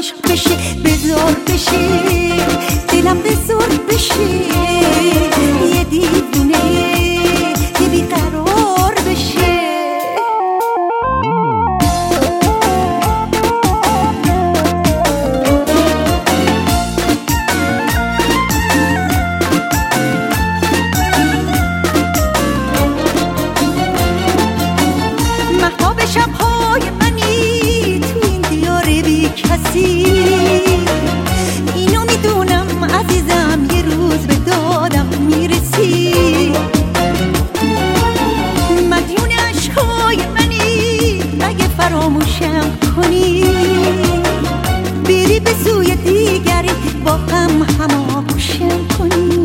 مشق بشه، بزار بشه دلم بزار بشه، یه دیوونه یه بیقرار بشه. مهتاب شب‌های منی تو این دیار بی کسی، اینو میدونم عزیزم یه روز به دادم میرسی. مدیون عشقای منی اگه فراموشم کنی، بری به سوی دیگری با غم هماغوشم کنی.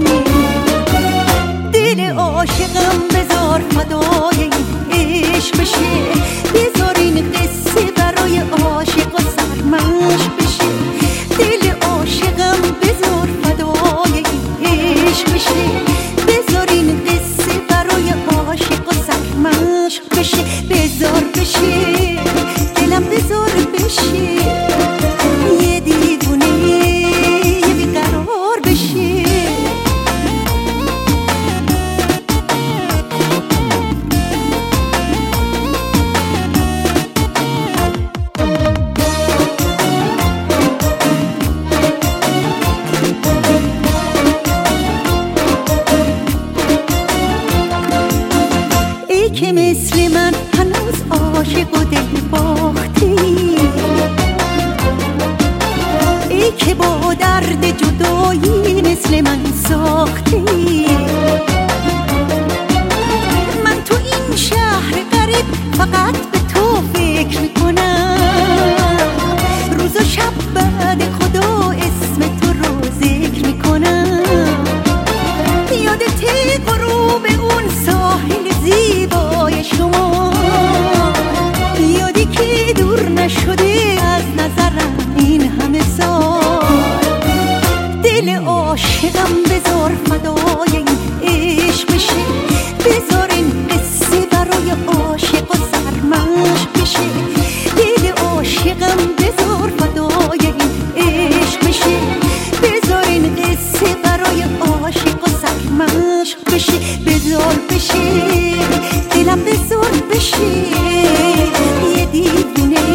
دل عاشقم بذار فدای این عشق بشه، بذار این قصه برای عاشق و سرمشق بشه. دل عاشقم بذار فدای این عشق بشه، بذار این قصه برای عاشق و سرمشق بشه. بذار بشه دلم بذار بشه، یه دیوونه یه بیقرار بشه. ای که مثل من هنوز عاشق و دل باختی، ای که با درد جدایی مثل من ساختی. من تو این شهر غریب فقط به تو فکر میکنم، روز و شب بعد خدا اسم تو رو ذکر میکنم. یادت غروب اون ساحل زیبای شما، یادی که دور نشده از نظرم این همه سال. دل عاشقم بذار فدای این عشق بشه، بذار این قصه برای عاشق و سرمشق بشه. دل عاشقم بذار فدای این عشق بشه، بذار این قصه برای عاشق و سرمشق بشه. بذار بشه دلم بذار بشه، یه دیوونه